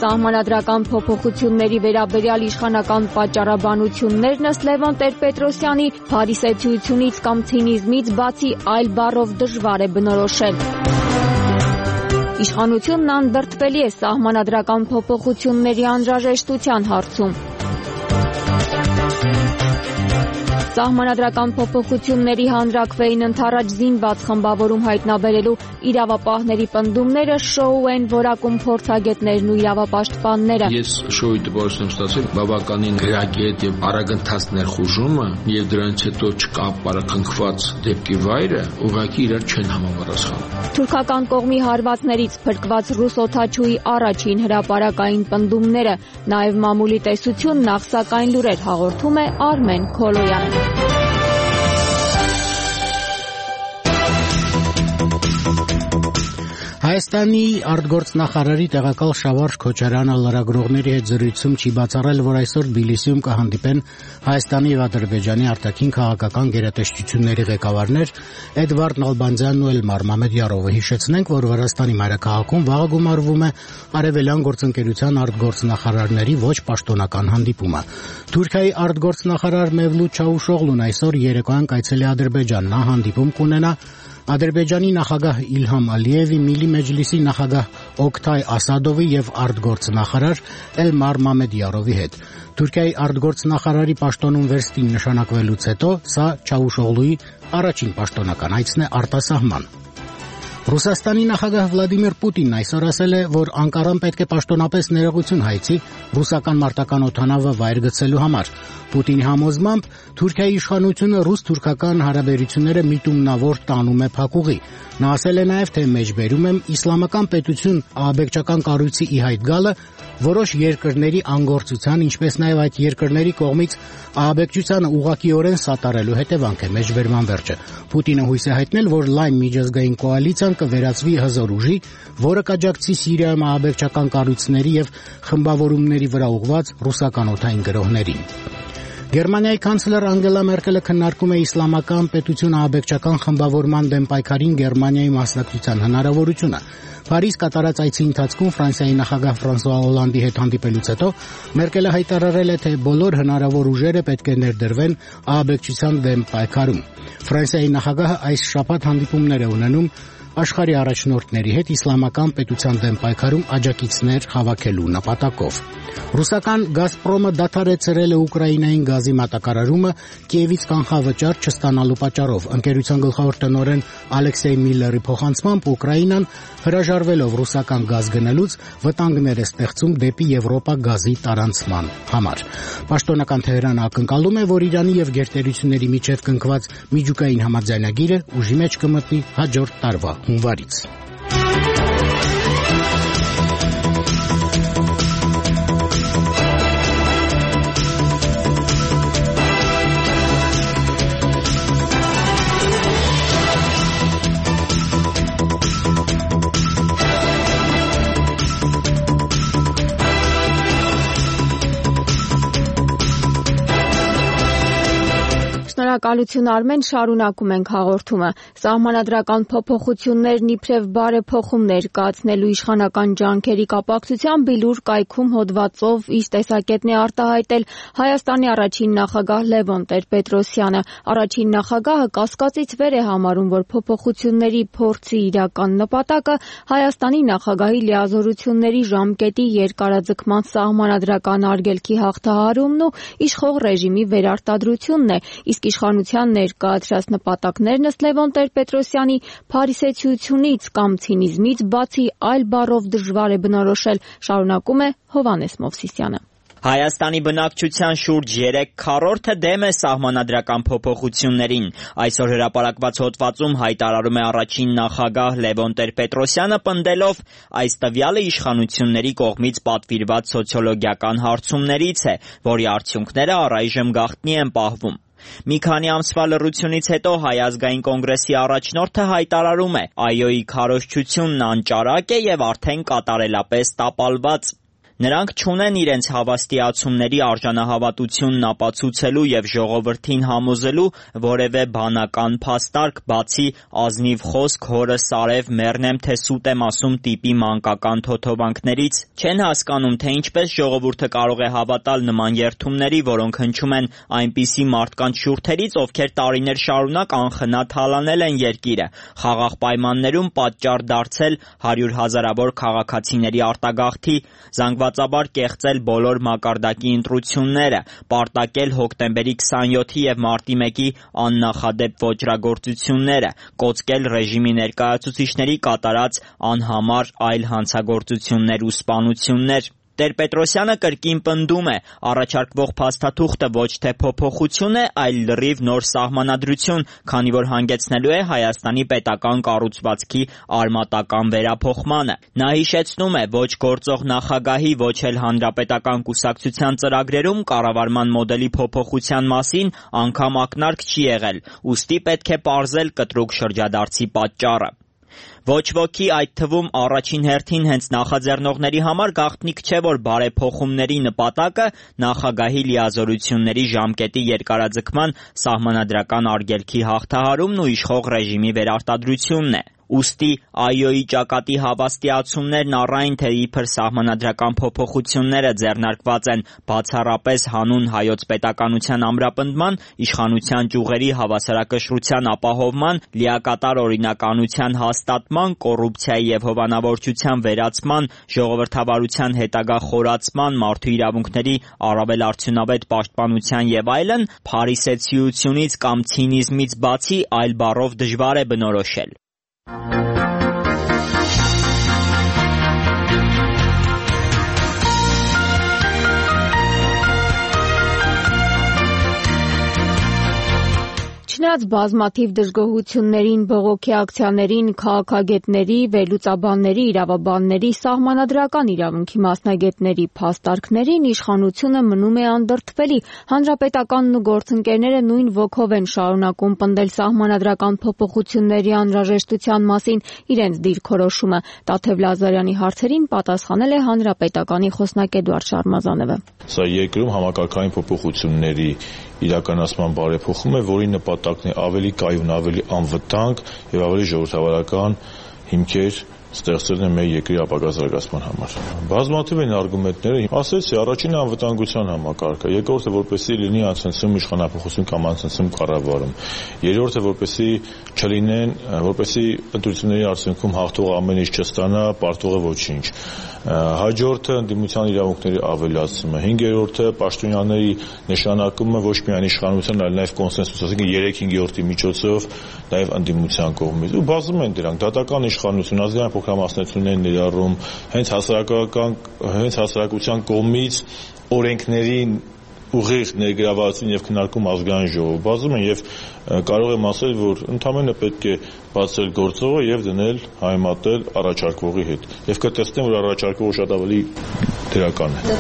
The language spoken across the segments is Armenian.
Սահմանադրական փոփոխությունների վերաբերյալ իշխանական պատճառաբանություններն ըստ Լևոն Տեր-Պետրոսյանի փարիսեցությունից կամ ցինիզմից բացի այլ բառով դժվար է բնորոշել։ Իշխանությունն անդրդվելի է սահմանադրական փոփոխությունների անհրաժեշտության հարցում։ Սահմանադրական փոփոխությունների հանրաքվեին ընդառաջ զինված խմբավորում հայտնաբերելու իրավապահների պնդումները շոու են որակում փորձագետներն ու իրավապաշտպանները։ Ես շոուի տպավորություն եմ ստացել բավականին գրագետ եւ արագընթաց ներխուժումը եւ դրանից հետո չկապարակնքված դեպքի վայրը ուղղակի իրար չեն համապատասխանում։ Թուրքական կողմի հարվածներից փրկված ռուս օդաչուի առաջին հրապարակային պնդումները, նաեւ մամուլի տեսություն նախսակային լուրեր հաղորդում է Արմեն Քոլոյանը։ Հայաստանի արտգործնախարարի տեղակալ Շավարժ Քոչարյանը լրագրողների հետ զրույցում չի բացառել, որ այսօր Թբիլիսիում կհանդիպեն Հայաստանի եւ Ադրբեջանի արտաքին քաղաքական գերատեսչությունների ղեկավարներ Էդվարդ Նալբանդյանն ու Էլմար Մամեդյարովը։ Հիշեցնենք, որ Վրաստանի մայրաքաղաքում վաղը գումարվում է Արևելյան գործընկերության արտգործնախարարների ոչ պաշտոնական հանդիպումը։ Թուրքիայի արտգործնախարար Մևլութ Չավուշօղլուն այսօր երեկոյան կայցելի Ադրբեջան։ Նա հանդիպում կունենա Ադրբեջանի նախագահ Իլհամ Ալիևի, Միլի Մեջլիսի նախագահ Օկթայ Ասադովի եւ արտգործնախարար Էլմար Մամեդյարովի հետ։ Թուրքիայի արտգործնախարարի պաշտոնում վերստին նշանակվելուց հետո սա Չավուշօղլուի առաջին պաշտոնական այցն է արտասահման։ Ռուսաստանի նախագահ Վլադիմիր Պուտինն այսօր ասել է, որ Անկարան պետք է պաշտոնապես ներողություն հայցի ռուսական մարտական օդանավը վայր գցելու համար։ Պուտինի համոզմամբ Թուրքիայի իշխանությունը ռուս-թուրքական հարաբերությունները միտումնավոր տանում է փակուղի։ Նա ասել է նաև, թե մեջբերում եմ իսլամական պետություն ահաբեկչական կառույցի ի հայտ գալը որոշ երկրների անգործության, ինչպես նաև այդ երկրների կողմից ահաբեկչությանը ուղղակիորեն սատարելու հետևանք է մեջբերման վերջը։ Պուտինը հույս է հայտնել, որ լայն միջազգային կոալիցիան կվերածվի հզոր ուժի, որը կաջակցի Սիրիայում ահաբեկչական կառույցների եւ խմբավորումների վրա ուղղված ռուսական օդային գրոհներին։ Գերմանիայի կանցլեր Անգելա Մերկելը քննարկում է իսլամական պետություն ահաբեկչական խմբավորման դեմ պայքարին Գերմանիայի մասնակցության հնարավորությունը։ Փարիզ կատարած այցի ընթացքում Ֆրանսիայի նախագահ Ֆրանսուଆ Օլանդի հետ հանդիպելուց հետո Մերկելը հայտարարել է, թե բոլոր հնարավոր ուժերը պետք է ներդրվեն ահաբեկչության դեմ պայքարում։ Ֆրանսիայի նախագահը այս շաբաթ հանդիպումներ է ունենում աշխարհի առաջնորդների հետ իսլամական պետության դեմ պայքարում աջակիցներ հավաքելու նպատակով։ Ռուսական Գազպրոմը դադարեցրել է Ուկրաինային գազի մատակարարումը Կիևից կանխավճար չստանալու պատճառով։ Ընկերության գլխավոր տնօրեն Ալեքսեյ Միլլերի փոխանցմամբ Ուկրաինան հրաժարվելով ռուսական գազ գնելուց վտանգներ է ստեղծում դեպի Եվրոպա գազի տարանցման համար։ Պաշտոնական Թեհրանը ակնկալում է, որ Իրանի եւ գերտերությունների միջև կնքված միջուկային համաձայնագիրը ուժի մեջ կմտնի հաջորդ տարվա հունվարից։ Շնորհակալություն Արմեն, շարունակում ենք հաղորդումը։ Սահմանադրական փոփոխություններն իբրև բարեփոխումներ կայացնելու իշխանական ջանքերի կապակցությամբ Բիլուր կայքում հոդվածով իր տեսակետն է արտահայտել Հայաստանի առաջին նախագահ Լևոն Տեր-Պետրոսյանը։ Առաջին նախագահը կասկածից վեր է համարում, որ փոփոխությունների փորձի իրական նպատակը Հայաստանի նախագահի լիազորությունների ժամկետի երկարաձգման սահմանադրական արգելքի հաղթահարումն ու իշխող ռեժիմի վերարտադրությունն է, իսկ իշխանության ներկայացրած նպատակներն ըստ Լևոն Տեր-Պետրոսյանի փարիսեցությունից կամ ցինիզմից բացի այլ բառով դժվար է բնորոշել, շարունակում է Հովհաննես Մովսիսյանը։ Հայաստանի բնակչության շուրջ 3/4-ը դեմ է սահմանադրական փոփոխություններին։ Այսօր հրապարակված հոդվածում հայտարարում է առաջին նախագահ Լևոն Տեր-Պետրոսյանը, պնդելով այս տվյալը իշխանությունների կողմից պատվիրված սոցիոլոգիական հարցումներից է, որի արդյունքները առայժմ գաղտնի են պահվում։ Մի քանի ամսվա լռությունից հետո Հայ ազգային կոնգրեսի առաջնորդը հայտարարում է՝ այոյի քարոզչությունն անճարակ է եւ արդեն կատարելապես տապալված։ Նրանք չունեն իրենց հավաստիացումների արժանահավատությունն ապացուցելու եւ ժողովրդին համոզելու որևէ բանական փաստարկ, բացի ազնիվ խոսք հորը սարև մեռնեմ թե սուտ եմ ասում տիպի մանկական թոթովանքներից, չեն հասկանում, թե ինչպես ժողովուրդը կարող է հավատալ նման երդումների, որոնք հնչում են այնպիսի մարդկանց շուրթերից, ովքեր տարիներ շարունակ անխնա թալանել են երկիրը, խաղաղ պայմաններում պատճառ դարձել 100 հազարավոր քաղաքացիների արտագաղթի, զանգվածաբար կեղծել բոլոր մակարդակի ընտրությունները, պարտակել հոկտեմբերի 27-ի եւ մարտի 1-ի աննախադեպ ոճրագործությունները, կոծկել ռեժիմի ներկայացուցիչների կատարած անհամար այլ հանցագործություններ ու սպանություններ։ Տեր-Պետրոսյանը կրկին պնդում է, առաջարկվող փաստաթուղթը ոչ թե փոփոխություն է, այլ լրիվ նոր սահմանադրություն, քանի որ հանգեցնելու է Հայաստանի պետական կառուցվածքի արմատական վերափոխմանը։ Նա հիշեցնում է, ոչ գործող նախագահի, ոչ էլ հանրապետական կուսակցության ծրագրերում կառավարման մոդելի փոփոխության մասին անգամ ակնարկ չի եղել, ուստի պետք է պարզել կտրուկ շրջադարձի պատճառը։ Ոչ ոքի, այդ թվում առաջին հերթին հենց նախաձեռնողների համար գաղտնիք չէ, որ բարեփոխումների նպատակը նախագահի լիազորությունների ժամկետի երկարաձգման սահմանադրական արգելքի հաղթահարումն ու իշխող ռեժիմի վերարտադրությունն է։ Ուստի ԱՅՈ-ի ճակատի հավաստիացումներն առայն թե իբր սահմանադրական փոփոխությունները ձեռնարկված են բացառապես հանուն հայոց պետականության ամրապնդման, իշխանության ճյուղերի հավասարակշռության ապահովման, լիակատար օրինականության հաստատման, կոռուպցիայի եւ հովանավորչության վերացման, ժողովրդավարության հետագա խորացման, մարդու իրավունքների առավել արդյունավետ պաշտպանության եւ այլն, փարիսեցիությունից կամ ցինիզմից բացի այլ բառով դժվար է բնորոշել։ Չնայած բազմաթիվ դժգոհություններին, բողոքի ակցիաներին, քաղաքագետների, վերլուծաբանների, իրավաբանների, սահմանադրական իրավունքի մասնագետների փաստարկներին, իշխանությունը մնում է անդրդվելի։ Հանրապետականն ու գործընկերները նույն ոգով են շարունակում պնդել սահմանադրական փոփոխությունների անհրաժեշտության մասին իրենց դիրքորոշումը։ Տաթև Լազարյանի հարցերին պատասխանել է Հանրապետականի խոսնակ Էդուարդ Շարմազանովը։ Սա երկրում համակարգային փոփոխությունների իրականացման բարեփոխում է, որի նպատակն է ավելի կայուն, ավելի անվտանգ եւ ավելի ժողովրդավարական հիմքեր ստեղծելն է մեր երկրի ապագա զարգացման համար։ Բազմաթիվ են արգումենտները, ասեցի, առաջինը անվտանգության համակարգը, երկրորդը որպեսզի լինի անցնցում իշխանապահություն կամ անցնցում կառավարում, երրորդը որպեսզի չլինեն, որպեսզի ընտրությունների արդյունքում հաղթողը ամեն ինչ չստանա, պարտողը ոչինչ, հաջորդը ընդդիմության իրավունքների ավելացումը, հինգերորդը պաշտոնյաների նշանակումը ոչ միայն իշխանության, այլ նաև կոնսենսուս, ասենք 3/5-ի միջոցով նաև ընդդիմության կողմից։ Ու բազում են դրանք, դատական իշխանություն, ազգային փոքրամասնություններ ներառում, հենց հասարակության կողմից օրենքներին ուղիղ ներգրավվածություն եւ քննարկում ազգային ժողով բազում են եւ կարող եմ ասել, որ ընդհանրապես պետք է բացել գործողը եւ դնել հայմատել առաջարկողի հետ։ Եվ կտեսնեմ, որ առաջարկողը շատ ավելի դրական է։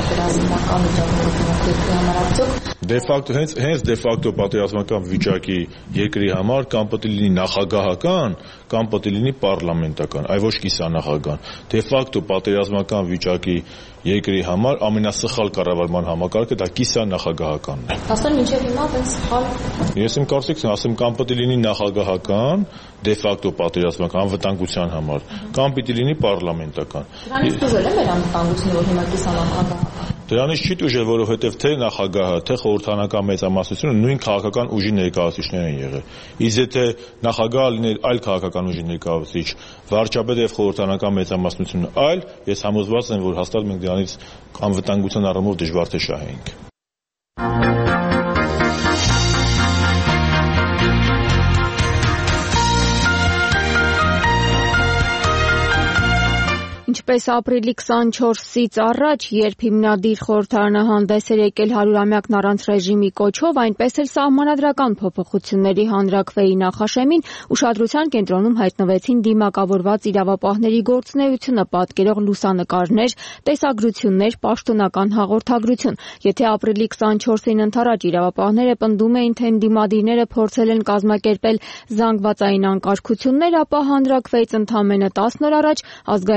Դե ֆակտո հենց դե ֆակտո պատերազմական վիճակի երկրի համար կամ պետք է լինի նախագահական, կամ պետք է լինի պարլամենտական, այլ ոչ կիսանախագահական։ Դե ֆակտո պատերազմական վիճակի երկրի համար ամենասխալ կառավարման համակարգը դա կիսանախագահականն է։ Ասեմ ինչեւ հիմա այնպես սխալ։ Ես իմ կարծիքն ասեմ, կամ պետք է լինի նախագահական, դե ֆակտո պատերազմական անվտանգության համար, կամ պիտի լինի պարլամենտական։ Դրանից դժվար է մեր անվտանգությունը, որ հիմա կիսանախագահական։ Դրանից չի դժվար, որովհետև թե նախագահը, թե խորհրդարանական մեծամասնությունը նույն քաղաքական ուժի ներկայացուցիչներ են եղել։ Իսկ եթե նախագահը լիներ այլ քաղաքական ուժի ներկայացուցիչ, վարչապետը եւ խորհրդարանական մեծամասնությունը այլ, ես համոզված եմ, որ հաստատ մենք դրանից անվտանգության առումով դժվար թե շահենք։ Ինչպես ապրիլի 24-ից առաջ, երբ հիմնադիր խորհրդարանը հանդես էր եկել 100-ամյակն առանց ռեժիմի կոչով, այնպես էլ սահմանադրական փոփոխությունների հանրաքվեի նախաշեմին ուշադրության կենտրոնում հայտնվեցին դիմակավորված իրավապահների գործունեությունը պատկերող լուսանկարներ, տեսագրություններ, պաշտոնական հաղորդագրություն։ Եթե ապրիլի 24-ին ընդառաջ իրավապահները պնդում էին, թե ընդդիմադիրները փորձել են կազմակերպել զանգվածային անկարգություններ, ապա հանրաքվեից ընդամենը 10 օր առաջ ազգային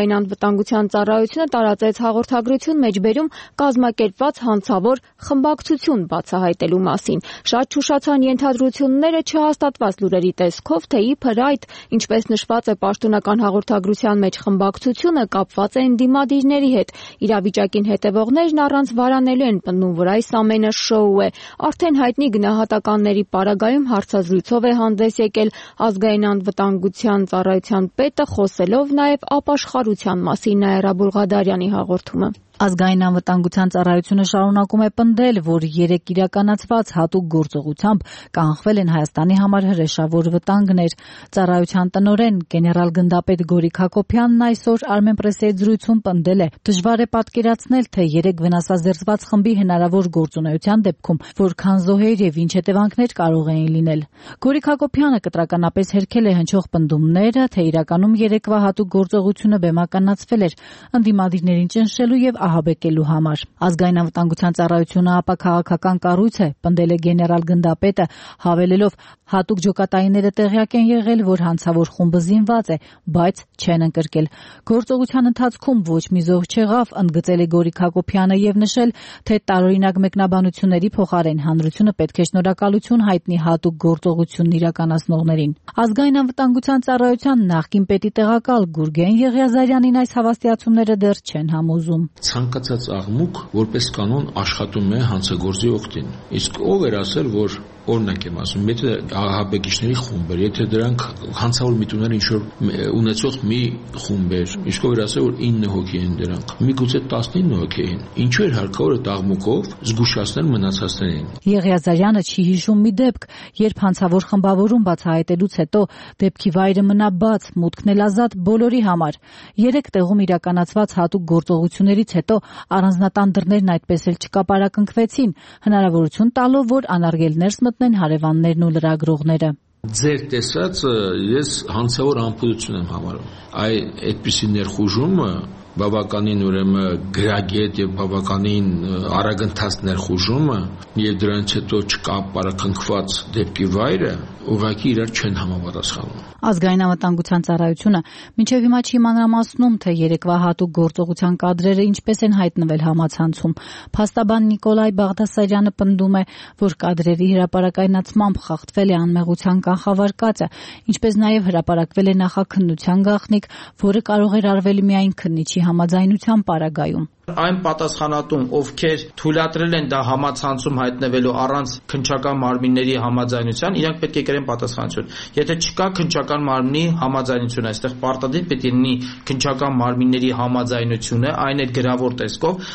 անվտանգության ծառայությունը տարածեց հաղորդագրություն մեջբերում կազմակերպված հանցավոր խմբակցություն բացահայտելու մասին։ Շատ չուշացան ենթադրությունները չհաստատված լուրերի տեսքով, թե իբր այդ, ինչպես նշված է պաշտոնական հաղորդագրության մեջ, խմբակցությունը կապված է ընդդիմադիրների հետ։ Իրավիճակին հետևողներն առանց վարանելու են պնդում, որ այս ամենը շոու է։ Արդեն հայտնի գնահատականների պարագայում հարցազրույցով է հանդես եկել ազգային անվտանգության ծառայության պետը, խոսելով նաև ապաշխարության մասին։ Նաիրա Բուլղադարյանի հաղորդումը։ Ազգային անվտանգության ծառայությունը շարունակում է պնդել, որ 3 իրականացված հատուկ գործողությամբ կանխվել են Հայաստանի համար հրեշավոր վտանգներ։ Ծառայության տնօրեն գեներալ գնդապետ Գորիկ Հակոբյանն այսօր Armenpress-ի հետ զրույցում պնդել է. դժվար է պատկերացնել, թե 3 վնասազերծված խմբի հնարավոր գործունեության դեպքում որքան զոհեր եւ ինչ հետևանքներ կարող էին լինել։ Գորիկ Հակոբյանը կտրականապես հերքել է հնչող պնդումները, թե իրականում 3-վա հատուկ գործողությունը բեմականացվել էր ընդդիմադիրներին ճնշելու եւ ահաբեկելու համար։ Ազգային անվտանգության ծառայությունը ապա քաղաքական կառույց է, պնդել է գեներալ գնդապետը, հավելելով հատուկ ջոկատայինները տեղյակ են եղել, որ հանցավոր խումբը զինված է, բայց չեն ընկրկել։ Գործողության ընթացքում ոչ մի զոհ չեղավ, ընդգծել է Գորիկ Հակոբյանը եւ նշել, թե տարօրինակ մեկնաբանությունների փոխարեն հանրությունը պետք է շնորհակալություն հայտնի հատուկ գործողությունն իրականացնողներին։ Ազգային անվտանգության ծառայության նախկին պետի տեղակալ Գուրգեն Եղիազարյանին այս հավաստիացումները դեռ չեն համոզում։ Ցանկացած աղմուկ որպես կանոն աշխատում է հանցագործի օգտին։ Իսկ ով էր ասել, որ օրինակ եմ ասում, եթե ահաբեկիչների խումբեր, եթե դրանք հանցավոր միտումներ ինչ-որ ունեցող մի խումբեր, իսկ ով էր ասել, որ 9 հոգի են դրանք, միգուցե 19 հոգի են, ինչու էր հարկավոր այդ աղմուկով զգուշացնել մնացածներին։ Եղիազարյանը չի հիշում մի դեպք, երբ հանցավոր խմբավորում բացահայտելուց հետո դեպքի վայրը մնա բաց, մուտքն էլ ազատ բոլորի համար։ 3 տեղում իրականացված հատուկ գործողություններից հետո առանձնատան դռներն այդպես էլ չկապարակնքվեցին, հնարավորություն տալով, որ անարգել ներս մտնեն հարևաններն ու լրագրողները։ Ձեր տեսածը ես հանցավոր անփույթություն եմ համարում։ Այդպիսի ներխուժումը բավականին ուրեմն գրագետ եւ բավականին արագընթաց ներխուժումը եւ դրանից հետո չկապարակնքված դեպքի վայրը ուղղակի իրար չեն համապատասխանում։ Ազգային անվտանգության ծառայությունը մինչև հիմա չի մանրամասնում, թե 3-վա հատուկ գործողության կադրերը ինչպես են հայտնվել համացանցում։ Փաստաբան Նիկոլայ Բաղդասարյանը պնդում է, որ կադրերի հրապարակայնացմամբ խախտվել է անմեղության կանխավարկածը, ինչպես նաև հրապարակվել է նախաքննության գաղտնիք, որը կարող էր արվել միայն քննիչի համաձայնության պարագայում։ Այն պատասխանատուն, ովքեր թույլատրել են դա համացանցում հայտնվելու առանց քննչական մարմինների համաձայնության, իրենք պետք է կրեն պատասխանատվություն։ Եթե չկա քննչական մարմնի համաձայնություն, այստեղ պարտադիր պետք է լինի քննչական մարմինների համաձայնությունը, այն էլ գրավոր տեսքով։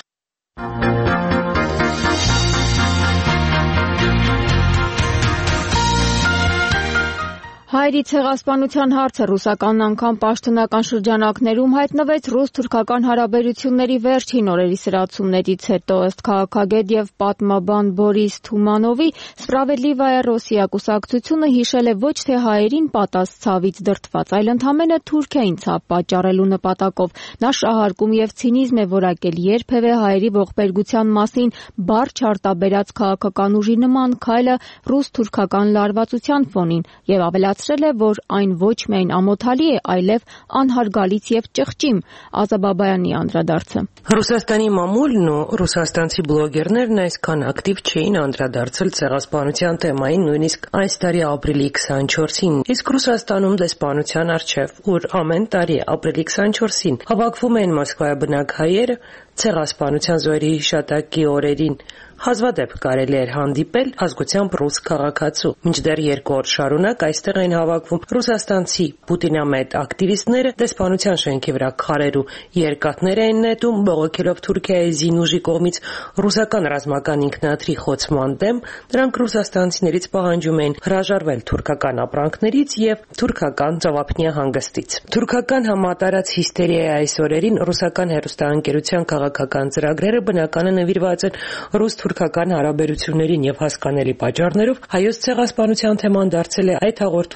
Հայերի ցեղասպանության հարցը ռուսական անգամ պաշտոնական շրջանակներում հայտնվեց ռուս-թուրքական հարաբերությունների վերջին օրերի սրացումներից հետո, ըստ քաղաքագետ եւ պատմաբան Բորիս Թումանովի, Սպրավեդլիվայա Ռոսիա կուսակցությունը հիշել է ոչ թե հայերին պատած ցավից դրդված, այլ ընդհանրապես Թուրքիային ցավ պատճառելու նպատակով։ Նա շահարկում եւ ցինիզմ է որակել երբևէ հայերի ողբերգության մասին բառ չարտաբերած քաղաքական ուժի նման քայլը ռուս-թուրքական լարվածության ֆոնին եւ ավելացրել է, որ այն ոչ միայն ամոթալի է, այլև անհարգալից եւ ճղճիմ։ Ազաբաբայանի անդրադարձը։ Ռուսաստանի մամուլն ու ռուսաստանցի բլոգերներն այսքան ակտիվ չէին անդրադարձել ցեղասպանության թեմային նույնիսկ այս տարի ապրիլի 24-ին, իսկ Ռուսաստանում դեսպանության առջև, ուր ամեն տարի ապրիլի 24-ին հավաքվում են Մոսկվայի բնակ հայերը ցեղասպանության զոհերի հիշատակի օրերին, հազվադեպ կարելի էր հանդիպել ազգությամբ ռուս քաղաքացու։ Մինչդեռ 2 օր շարունակ այստեղ են հավաքվում ռուսաստանցի պուտինամետ ակտիվիստները, դեսպանության շենքի վրա քարեր ու երկաթներ են նետում, բողոքելով Թուրքիայի զինուժի կողմից ռուսական ռազմական ինքնաթիռի խոցման դեմ, նրանք ռուսաստանցիներից պահանջում են հրաժարվել թուրքական ապրանքներից եւ թուրքական ծովափնյա հանգստից։ Թուրքական համատարած հիստերիայի այս օրերին ռուսական հեռուստաընկերության քաղաքական ծրագրերը բնականը նվիրված են ռուս-թուրքական հարաբերություններին եւ հասկանալի պատճառներով հայոց ցեղասպանության թեման դարձել է այդ հաղորդումների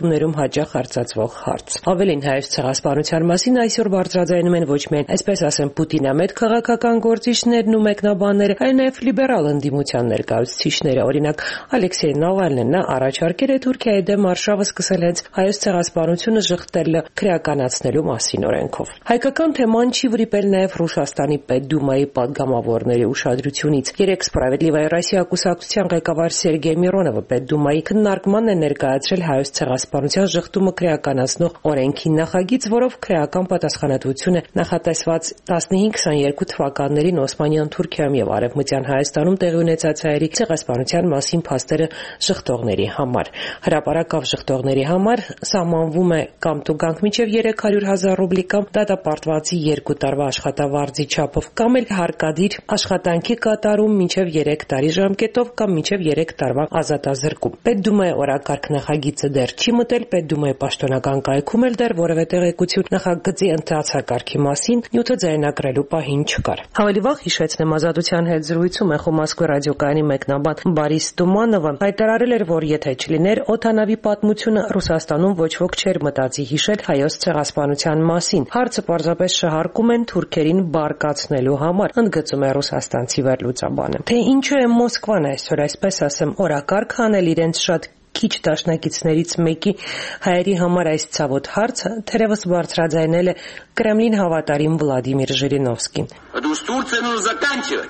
հաղորդումներում հաճախ արծացվող հարց։ Ավելին, Հայոց ցեղասպանության մասին այսօր բարձրաձայնում են ոչ միայն, այսպես ասեմ, Պուտինամետ քաղաքական գործիչներն ու մեկնաբանները, այլ նաև լիբերալ ընդդիմության ներկայացուցիչները։ Օրինակ, Ալեքսեյ Նավալնին նա առաջարկել է Թուրքիայի դեմ արշավը սկսել հենց Հայոց ցեղասպանությունը ժխտելը քրեականացնելու մասին օրենքով։ Հայկական թեման չի վրիպել նաև Ռուսաստանի Պետդումայի պատգամավորների ուշադրությունից։ Երեք Սպրավեդլիվայա Ռոսիա կուսակցության ղեկավար Սերգեյ Միրոնովը Պետդումայի քննարկման է ներկայացրել Հայոց ցեղասպանության ժխտումը քրեականացնող օրենքի նախագիծ, որով քրեական պատասխանատվություն է նախատեսված 15-22 թվականներին Օսմանյան Թուրքիայում եւ Արևմտյան Հայաստանում տեղի ունեցած հայերի ցեղասպանության մասին փաստերը ժխտողների համար։ Հրապարակավ ժխտողների համար սահմանվում է կամ տուգանք մինչև 300,000 ռուբլի կամ դատապարտվածի 2 տարվա աշխատավարձի չափով կամ էլ հարկադիր աշխատանքի կատարում մինչև 3 տարի ժամկետով կամ մինչև 3 տարվա ազատազրկում։ Պետդումայի օրակարգ նախագիծը դեռ չի մտել, Պետդումայի պաշտոնական կայքում էլ դեռ որևէ տեղեկություն նախագծի ընթացակարգի մասին նյութը ձայնագրելու պահին չկար։ Ավելի վաղ հիշեցնեմ, Ազատության հետ զրույցում Էխո Մոսկվա ռադիոկայանի մեկնաբան Բարիս Տումանովը հայտարարել էր, որ եթե չլիներ օդանավի պատմությունը, Ռուսաստանում ոչ ոք չէր մտածի հիշել Հայոց ցեղասպանության մասին։ Հարցը պարզապես շահարկում են թուրքերին բարկացնելու համար, ընդգծում է ռուսաստանցի վերլուծաբանը։ Թե ինչու է Մոսկվան այսօր, այսպես ասեմ, օրակարգ անել իրենց շատ քիչ դաշնակիցներից մեկի հայերի համար այս ցավոտ հարցը, թերևս բարձրաձայնել է Կրեմլին հավատարիմ Վլադիմիր Ժիրինովսկին։ Турция нужно заканчивать.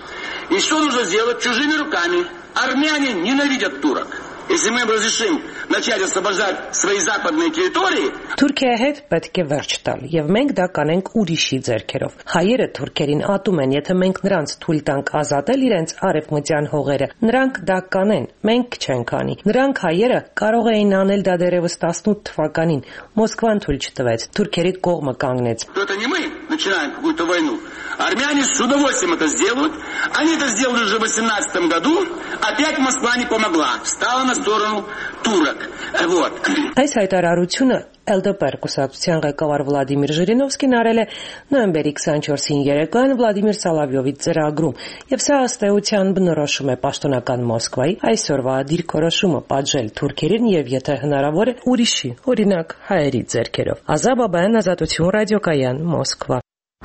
И что нужно сделать чужими руками? Армяне ненавидят турок. Если мы им разрешим начать освобождать свои западные территории, Թուրքիայի հետ պետք է վերջ տալ, եւ մենք դա կանենք ուրիշի ձեռքերով։ Հայերը թուրքերին ատում են, եթե մենք նրանց թույլ տանք ազատել իրենց արևմտյան հողերը, նրանք դա կանեն, մենք չենք անի։ Նրանք հայերը կարող էին անել դա դեռևս 18 թվականին, Մոսկվան թույլ չտվեց, թուրքերի կողմը կանգնեց։ Это не мы начинаем какую-то войну. Армяне с удовольствием это сделают. Они это сделали уже в 18 году. Опять Москва не помогла. Стала на сторону турок. Вот. Այս հայտարարությունը ԼԴՊ կուսակցության ղեկավար Վլադիմիր Ժիրինովսկին արել է նոյեմբերի 24-ին երեկոյան Վլադիմիր Սալավյովի ծրագրում, եւ սա ըստ էության բնորոշում է պաշտոնական Մոսկվայի այսօրվա դիրքորոշումը պատժել թուրքերին եւ եթե հնարավոր է ուրիշի, օրինակ հայերի ձեռքերով։ Ազա Բաբայան, Ազատություն ռադիոկայան, Մոսկվա։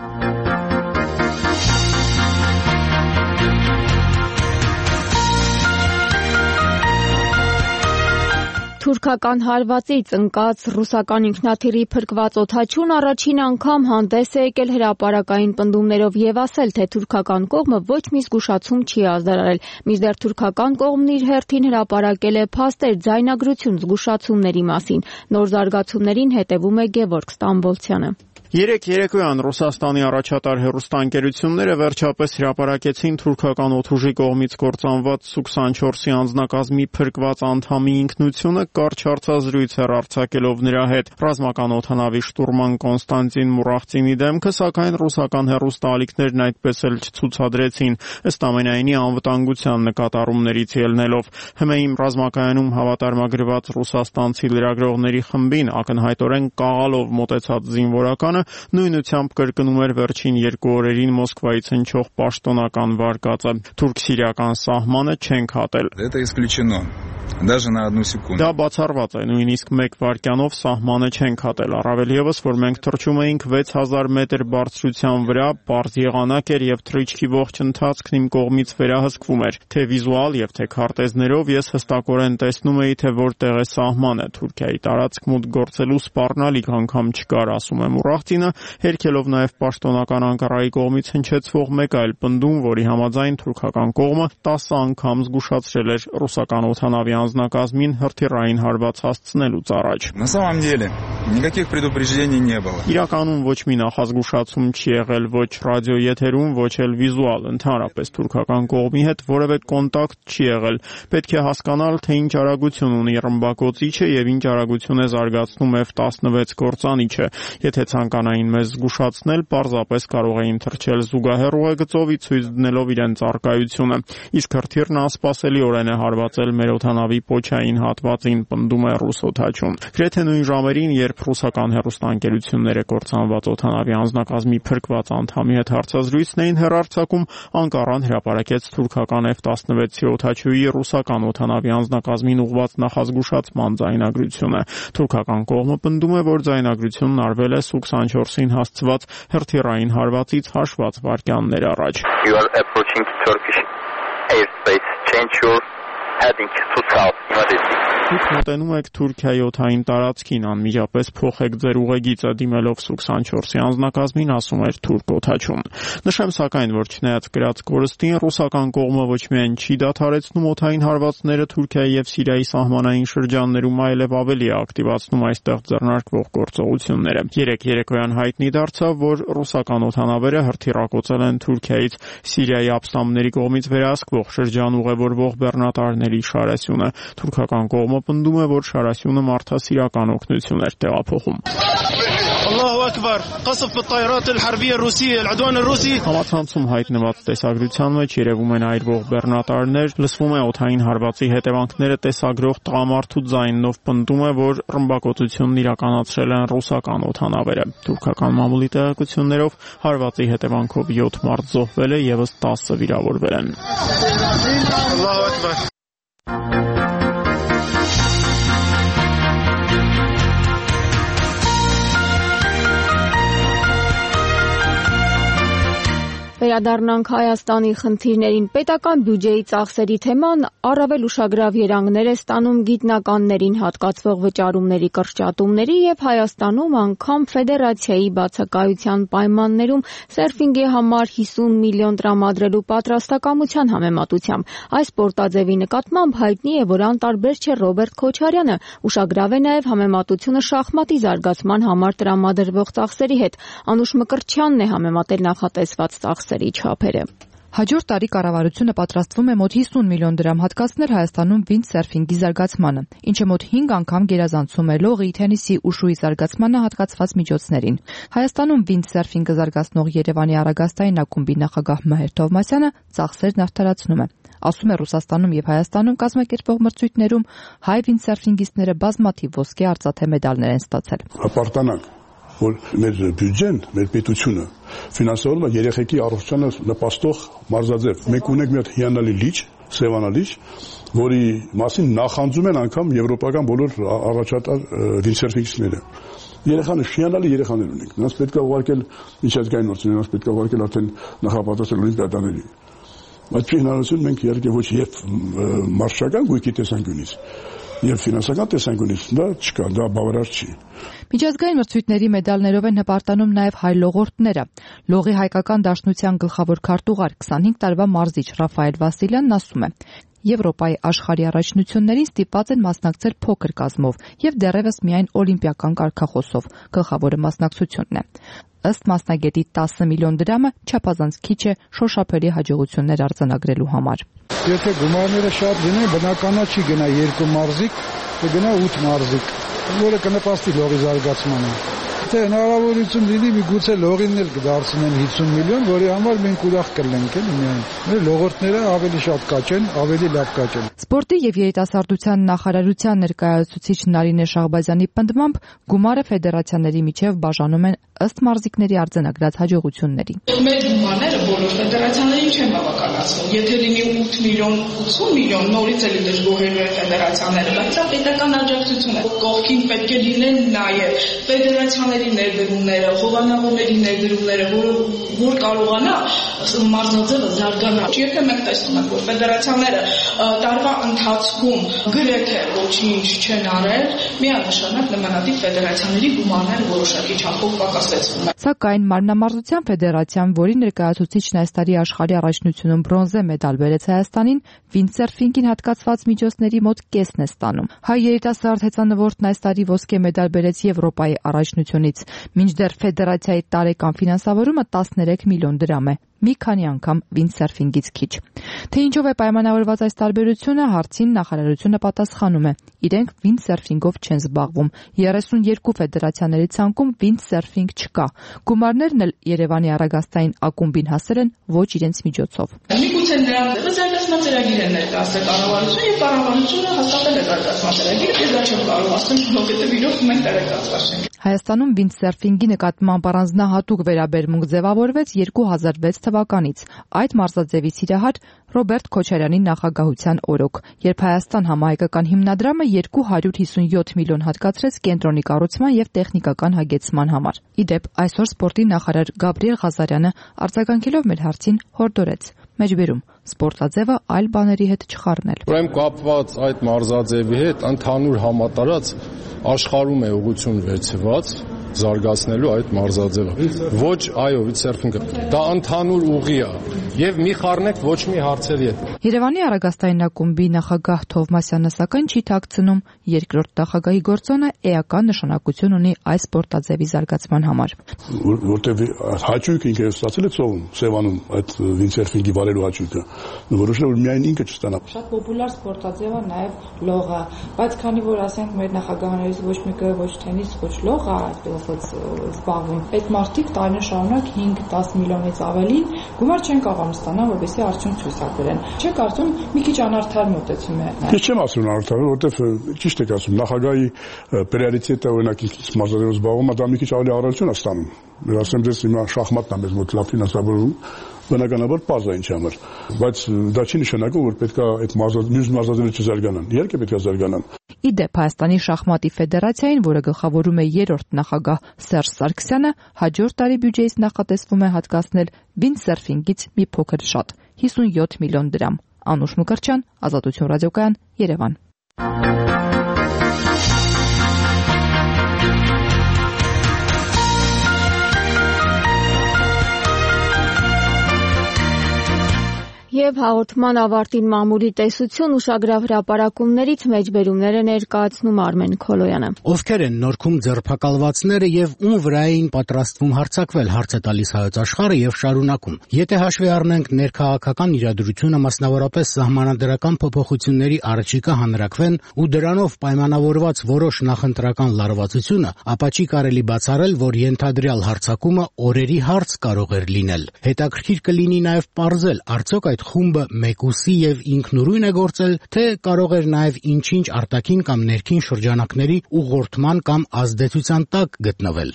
Թուրքական հարվածից ընկած ռուսական ինքնաթիռի փրկված օդաչուն առաջին անգամ հանդես է եկել հրապարակային պնդումներով եւ ասել, թե թուրքական կողմը ոչ մի զգուշացում չի ազդարարել, մինչդեռ թուրքական կողմն իր հերթին հրապարակել է փաստեր ձայնագրություն զգուշացումների մասին։ Նոր զարգացումներին հետևում է Գևորգ Ստամբոլցյանը։ Երեկոյան Ռուսաստանի առաջատար հեռուստաընկերությունները վերջապես հրապարակեցին թուրքական օդուժի կողմից կործանված Su-24-ի անձնակազմի փրկված անդամի ինքնությունը կարճ հարցազրույց արձակելով նրա հետ։ Ռազմական օդանավի շտուրման Կոնստանտին Մուրախցինի դեմքը, սակայն ռուսական հեռուստաալիքներն այդպես էլ չցուցադրեցին, ըստ ամենայնի անվտանգության նկատառումներից ելնելով։ ՀՄԷ-ի ռազմակայանում հավատարմագրված ռուսաստանցի լրագրողների խմբին ակնհայտորեն կաղալով մոտեցած զինվորականը նույնությամբ կրկնում էր վերջին 2 օրերին Մոսկվայից հնչող պաշտոնական վարկածը. թուրք-սիրիական սահմանը չենք հատել։ Это исключено. Даже на 1 секунду. Դա բացառված է, նույնիսկ 1 վայրկյանով սահմանը չենք հատել, առավել եւս, որ մենք թռչում էինք 6000 մետր բարձրության վրա, պարզ եղանակ էր եւ թռիչքի ողջ ընթացքն իմ կողմից վերահսկվում էր, թե վիզուալ եւ թե քարտեզներով ես հստակորեն տեսնում էի, թե որտեղ է սահմանը, Թուրքիայի տարածք մուտք գործելու սպառնալիք անգամ չկար, ասում է Մուրախտինը, հերքելով նաեւ պաշտոնական Անկարայի կողմից հնչեցվող մեկ այլ պնդում, որի համաձայն թուրքական կողմը 10 անգամ զգուշացրել էր ռուսական օդանավի անձնակազմին հրթիռային հարված հասցնելուց առաջ։ На самом деле никаких предупреждений не было. Իրականում ոչ մի նախազգուշացում չի եղել ոչ ռադիոեթերում, ոչ էլ վիզուալ, ընդհանրապես թուրքական կողմի հետ որևէ կոնտակտ չի եղել։ Պետք է հասկանալ, թե ինչ արագություն ունի ռմբակոծիչը եւ ինչ արագություն է զարգացնում F-16 կործանիչը։ Եթե ցանկանային մեզ զգուշացնել, պարզապես կարող էին թռչել զուգահեռ ուղեգծով, ցույց դնելով իրենց առկայությունը։ Իսկ հրթիռն անսպասելիորեն է հարվածել մեր օդանավի նավի պոչային հատվածին, պնդում է ռուս օդաչուն։ Գրեթե նույն ժամերին, երբ ռուսական հեռուստաընկերությունները կործանված օդանավի անձնակազմի փրկված անդամի հետ հարցազրույցն էին հեռարձակում, Անկարան հրապարակեց թուրքական F-16-ի օդաչուի ռուսական օդանավի անձնակազմին ուղղված նախազգուշացման ձայնագրությունը։ Թուրքական կողմը պնդում է, որ ձայնագրությունն արվել է Su-24-ին հասցված հրթիռային հարվածից հաշված վայրկյաններ առաջ։ You are approaching Turkish airspace. Change your heading to south immediately. Դուք մոտենում եք Թուրքիայի օդային տարածքին, անմիջապես փոխեք ձեր ուղեգիծը, դիմելով Su-24-ի անձնակազմին, ասում էր թուրք օդաչուն։ Նշեմ սակայն, որ չնայած կրած կորստին, ռուսական կողմը ոչ միայն չի դադարեցնում օդային հարվածները Թուրքիայի եւ Սիրիայի սահմանային շրջաններում, այլև ավելի է ակտիվացնում այստեղ ձեռնարկվող գործողությունները։ Երեկ երեկոյան հայտնի դարձավ, որ ռուսական օդանավերը հրթիռակոծել են Թուրքիայից Սիրիայի ապստամբների կողմից վերահսկվող շրջան ուղևորվող բեռնատարների շարասյունը։ Թուրքական կողմը պնդում է, որ շարասյունը մարդասիրական օգնություն էր տեղափոխում։ Allahu Akbar. Qasf بالطائرات الحربية الروسية العدوان الروسي. Համացանցում հայտնված տեսագրության մեջ երևում են այրվող բեռնատարներ, լսվում է օդային հարվածի հետևանքները տեսագրող տղամարդու ձայնով պնդում է, որ ռմբակոծությունն իրականացրել են ռուսական օդանավերը։ Թուրքական մամուլի տեղեկություններով հարվածի հետևանքով 7 մարդ զոհվել է, եւս 10 վիրավորվել են։ Allahu Akbar. Վերադառնանք Հայաստանի խնդիրներին։ Պետական բյուջեի ծախսերի թեման առավել ուշագրավ երանգներ է ստանում գիտնականներին հատկացվող վճարումների կրճատումների եւ Հայաստանում անգամ ֆեդերացիայի բացակայության պայմաններում սերֆինգի համար 50 միլիոն տրամադրելու պատրաստակամության համեմատությամբ։ Այս պորտաձևի նկատմամբ հայտնի է, որ անտարբեր չէ Ռոբերտ Քոչարյանը։ Ուշագրավ է նաեւ համեմատությունը շախմատի զարգացման համար տրամադրվող ծախսերի հետ։ Անուշ Մկրտչյանն է համեմատել նախատեսված ծախսերի չափերը։ Հաջորդ տարի կառավարությունը պատրաստվում է մոտ 50 միլիոն դրամ հատկացնել Հայաստանում վինդսերֆինգի զարգացմանը, ինչը մոտ 5 անգամ գերազանցում է լողի, թենիսի ու շուի զարգացմանը հատկացված միջոցներին։ Հայաստանում վինդսերֆինգը զարգացնող Երևանի Արագաստային ակումբի նախագահ Մհեր Թովմասյանը ծախսերն արդարացնում է։ Ասում է, Ռուսաստանում եւ Հայաստանում կազմակերպվող մրցույթներում հայ վինդսերֆինգիստները բազմաթիվ ոսկե արծաթե մեդալներ են ստացել։ Հպարտանանք, որ մեր բյուջեն, մեր պետությունը ֆինանսավորում է երեխեքի առողջությանը նպաստող մարզաձև։ Մենք ունենք մի հատ հիանալի լիճ, Սևանա լիճ, որի մասին նախանձում են անգամ եվրոպական բոլոր առաջատար վինդսերֆինգիստները։ Երեխաները հիանալի երեխաներ ունենք։ Նրանց պետք է ուղարկել միջազգային մրցույթ, նրանց պետք է ուղարկել արդեն նախապատրաստել օլիմպիադաների։ Բայց հնարավորություն մենք իհարկե ոչ եւ մարշչական գույքի տեսանկյունից եւ ֆինանսական տեսանկյունից դա չկա, դա բավարար չի։ Միջազգային մրցույթների մեդալներով են հպարտանում նաև հայ լողորդները։ Լողի հայկական դաշնության գլխավոր քարտուղար 25 տարվա մարզիչ Ռաֆայել Վասիլյանն ասում է. Եվրոպայի աշխարհի առաջնություններին ստիպված են մասնակցել փոքր կազմով եւ դեռևս միայն օլիմպիական կարգախոսով։ Գլխավորը մասնակցությունն է։ Ըստ մասնագետի 10 միլիոն դրամը չափազանց քիչ է շոշափելի հաջողություններ արձանագրելու համար։ Եթե գումարները շատ լինեն, բնականա չի գնա 2 մարզիկ, կգնա 8 մարզիկ, որը կնպաստի լողի զարգացմանը։ Եթե հնարավորություն լինի, միգուցե լողին էլ կդարձնեն 50 միլիոն, որի համար մենք ուրախ կլինենք, էլի միայն։ Մեր լողորդները ավելի շատ կաճեն, ավելի լավ կաճեն։ Սպորտի եւ երիտասարդության նախարարության ներկայացուցիչ Նարինե Շահբազյանի պնդմամբ գումարը ֆեդերացիաների միջև բաժանում են ըստ մարզիկների արձանագրած հաջողությունների։ Մեր գումարները բոլոր ֆեդերացիաներին չեն բավականացնում։ Եթե լինի 8 միլիոն, 80 միլիոն, նորից էլ դժգոհելու են ֆեդերացիաները, բայց դա պետական աջակցություն է։ Կողքին պետք է լինեն նաև ֆեդերացիաների ներդրումները, հովանավորների ներդրումները, որ կարողանա մարզաձևը զարգանալ։ Եթե մենք տեսնում ենք, որ ֆեդերացիաները տարվա ընթացքում գրեթե ոչինչ չեն արել, միանշանակ նմանատիպ ֆեդերացիաների գումարները որոշակի չափով պակասեցվում են։ Սակայն Մարմնամարզության ֆեդերացիան, որի ներկայացուցիչն այս տարի աշխարհի առաջնությունում բրոնզե մեդալ բերեց Հայաստանին, վինդսերֆինգին հատկացված միջոցների մոտ կեսն է ստանում։ Հայ երիտասարդ հեծանվորդն այս տարի ոսկե մեդալ բերեց Եվրոպայի առաջնությունից, մինչդեռ ֆեդերացիայի տարեկան ֆինանսավորումը 13 միլիոն դրամ է։ Մի քանի անգամ վինդսերֆինգից քիչ։ Թե ինչով է պայմանավորված այս տարբերությունը, հարցին նախարարությունը պատասխանում է. իրենք վինդսերֆինգով չեն զբաղվում։ 32 ֆեդերացիաների ցանկում վինդսերֆինգ չկա։ Գումարներն էլ Երևանի Արագաստային ակումբին հասել են ոչ իրենց միջոցով։ Գուցե նրան զարգացման ծրագիր է ներկայացրել կառավարությունը եւ կառավարությունը հաստատել է զարգացման ծրագիրը, ես դա չեմ կարող ասել, որովհետեւ իրոք մենք տեղեկացված ենք։ Հայաստանում վինդսերֆինգի նկատմամբ առանձնահատուկ վերաբերմունք ձևավորվեց 2006 թվականից։ Այդ մարզաձևի սիրահար Ռոբերտ Քոչարյանի նախագահության օրոք, երբ Հայաստան համահայկական հիմնադրամը 257 միլիոն հատկացրեց կենտրոնի կառուցման եւ տեխնիկական հագեցման համար։ Իդեպ այսօր սպորտի նախարար Գաբրիել Ղազարյանը արձագանքելով մեր հարցին հորդորեց. Մեջբերում սպորտաձևը այլ բաների հետ չխառնել։ Ուրեմն կապված այդ մարզաձևի հետ ընդհանուր համատարած աշխարհում է ուղղություն վերցված զարգացնելու այդ մարզաձևը։ Ոչ, այո, վինդսերֆինգը դա ընդհանուր ուղի է եւ մի խառնեք ոչ մի հարցերի հետ։ Երևանի Արագաստային ակումբի նախագահ Թովմասյանը սակայն չի թաքցնում երկրորդ նախագահի գործոնը էական նշանակություն ունի այս սպորտաձևի զարգացման համար։ Որտեւ հաճույք ինքը ստացել է ծովում Սևանում այդ վինդսերֆինգի վարելու հաճույքը։ Որոշել որ միայն ինքը չստանա։ Շատ պոպուլար սպորտաձև է նաեւ լողը, բայց քանի որ ասենք մեր նախագահներից ոչ մեկը ոչ թենիս, ոչ լող է զբաղվում։ Այդ մարդիկ տարիներ շարունակ 5-10 միլիոնից ավելին գումար չեն կարող ստանալ, որովհետեւ արդյունք ցույցակրեն։ Չէ՞ կարծում մի քիչ անարդար մոտեցում է։ Ես չեմ ասում անարդար, որովհետեւ ճիշտ եք ասում, նախագահի պրիորիտետը օրինակ մարզաձևով զբաղվում է, դա մի քիչ ավելի առավելություն է ստանում։ Ես ասեմ դες հիմա շախմատն է մեզ մոտ լավ ֆինանսավորվում, բնականաբար պարզ է ինչ համար, բայց դա չի նշանակում, որ պետք է այդ մյուս մարզաձևերը չզարգանան։ Իհարկե պետք է զարգանան։ Իդեպ Հայաստանի շախմատի ֆեդերացիային, որը գլխավորում է երրորդ նախագահ Սերժ Սարգսյանը, հաջորդ տարի բյուջեից նախատեսվում է հատկացնել վինդսերֆինգից մի փոքր շատ 57 միլիոն դրամ։ Անուշ Մկրտչյան, Ազատություն ռադիոկայան, Երևան։ Եվ հաղորդման ավարտին մամուլի տեսություն ուշագրավ հրապարակումներից մեջբերումները ներկայացնում Արմեն Քոլոյանը։ Ովքեր են Նորքում ձերբակալվածները եւ ում վրա էին պատրաստվում հարձակվել, հարց է տալիս Հայոց Աշխարհը եւ շարունակում։ Եթե հաշվի առնենք ներքաղաքական իրադրությունը, մասնավորապես սահմանադրական փոփոխությունների առաջիկա հանրակվեն ու դրանով պայմանավորված որոշ նախընտրական լարվածությունը, ապա չի կարելի բացառել, որ ենթադրյալ հարձակումը օրերի հարց կարող էր լինել։ Հետաքրքիր կլինի նաեւ պարզել, արդյոք այդ խումբը մեկուսի եւ ինքնուրույն է գործել, թե կարող էր նաեւ ինչ-ինչ արտաքին կամ ներքին շրջանակների ուղղորդման կամ ազդեցության տակ գտնվել։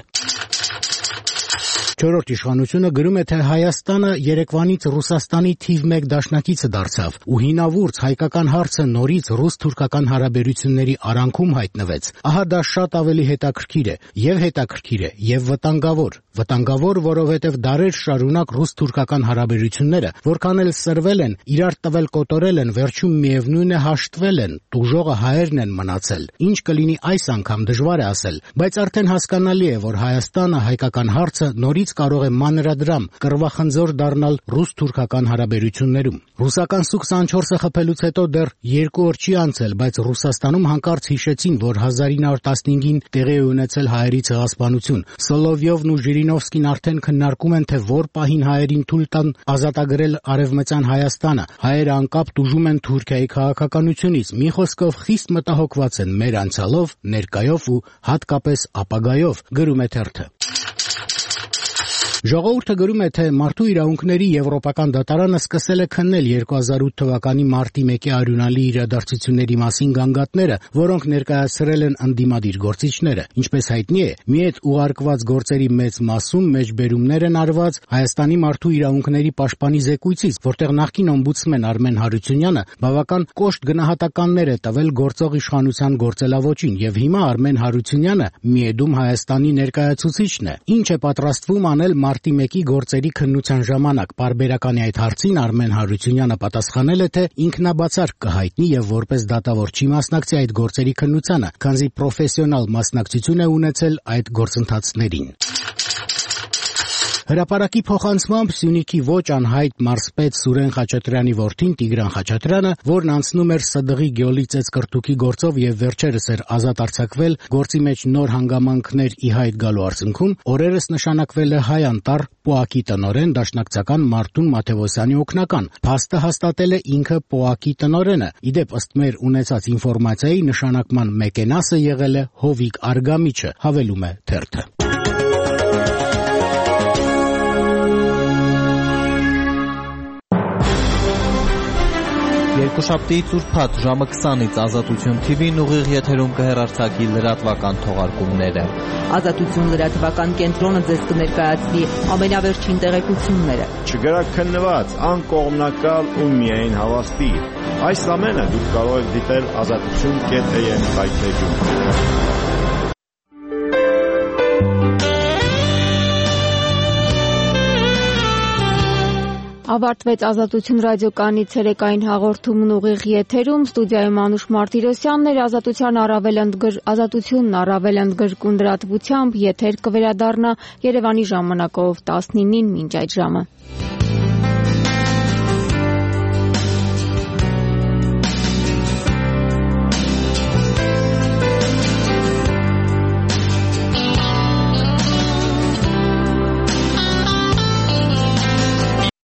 Չորրորդ իշխանությունը գրում է, թե Հայաստանը երեկվանից Ռուսաստանի թիվ 1 դաշնակիցը դարձավ ու հինավուրց հայկական հարցը նորից ռուս-թուրքական հարաբերությունների արանքում հայտնվեց։ Ահա դա շատ ավելի հետաքրքիր է եւ վտանգավոր։ Վտանգավոր, որովհետև դարեր շարունակ ռուս-թուրքական հարաբերությունները, որքան էլ սրվել են, իրար տվել կոտորել են, վերջում միևնույն է հաշտվել են, տուժողը հայերն են մնացել։ Ինչ կլինի այս անգամ դժվար է ասել, բայց արդեն հասկանալի է, որ Հայաստանը հայկական հարցը նորից կարող է մանրադրամ, կռվախնձոր դառնալ ռուս-թուրքական հարաբերություններում։ Ռուսական Սու-24-ը խփելուց հետո դեռ 2 օր չի անցել, բայց Ռուսաստանում հանկարծ հիշեցին, որ 1915-ին տեղի է ունեցել հայերի ցեղասպանություն։ Սոլովյովն ու Ժիրինովսկին արդեն քննարկում են, թե որ պահին հայերին թույլ տան ազատագրել Արևմտյան Հայաստանը։ Հայերը անկապ տուժում են Թուրքիայի քաղաքականությունից։ Մի խոսքով խիստ մտահոգված են մեր անցյալով, ներկայով ու հատկապես ապագայով, գրում է թերթը։ Ժողովուրդը գրում է, թե մարդու իրավունքների Եվրոպական դատարանը սկսել է քննել 2008 թվականի մարտի 1-ի արյունալի իրադարձությունների մասին գանգատները, որոնք ներկայացրել են ընդդիմադիր գործիչները։ Ինչպես հայտնի է, մի այդ ուղարկված գործերի մեծ մասում մեջբերումներ են արված Հայաստանի մարդու իրավունքների պաշտպանի զեկույցից, որտեղ նախկին օմբուդսմեն Արմեն Հարությունյանը բավական կոշտ գնահատականներ է տվել գործող իշխանության գործելավոճին, եւ հիմա Արմեն Հարությունյանը միեդում Հայաստանի ներկայացուցիչն է։ Ինչ է պատրաստվում անել մարտի 1-ի գործերի քննության ժամանակ պարբերականի այդ հարցին Արմեն Հարությունյանը պատասխանել է, թե ինքնաբացարկ կհայտնի եւ որպես դատավոր չի մասնակցի այդ գործերի քննությանը, քանզի պրոֆեսիոնալ մասնակցություն է ունեցել այդ գործընթացներին։ Հրապարակի փոխանցմամբ Սյունիքի ոչ անհայտ մարզպետ Սուրեն Խաչատրյանի որդին Տիգրան Խաչատրյանը, որն անցնում էր ՍԴՂ-ի Գյոլի ծեծկրտուքի գործով եւ վերջերս էր ազատ արձակվել գործի մեջ նոր հանգամանքներ ի հայտ գալու արդյունքում, օրերս նշանակվել է հայ անտառ ՊՕԱԿ-ի տնօրեն դաշնակցական Մարտուն Մաթևոսյանի օգնական։ Փաստը հաստատել է ինքը ՊՕԱԿ-ի տնօրենը։ Իդեպ ըստ մեր ունեցած ինֆորմացիայի նշանակման մեկենասը եղել է Հովիկ Արգամիչը, հավելում է թերթը։ Երկուշաբթիից ուրբաթ ժամը 20-ից Ազատություն TV-ն ուղիղ եթերում կհեռարձակի լրատվական թողարկումները։ Ազատություն լրատվական կենտրոնը ձեզ կներկայացնի ամենավերջին տեղեկությունները։ Չգրաքննված, անկողմնակալ ու միայն հավաստի։ Այս ամենը դուք կարող եք դիտել azatutun.am սայթերում։ Ավարտվեց Ազատություն ռադիոկայանի ցերեկային հաղորդումն ուղիղ եթերում, ստուդիայում Անուշ Մարտիրոսյանն էր, Ազատությունն առավել ընդգրկուն լրատվությամբ եթեր կվերադառնա Երևանի ժամանակով 19-ին մինչ այդ ժամը։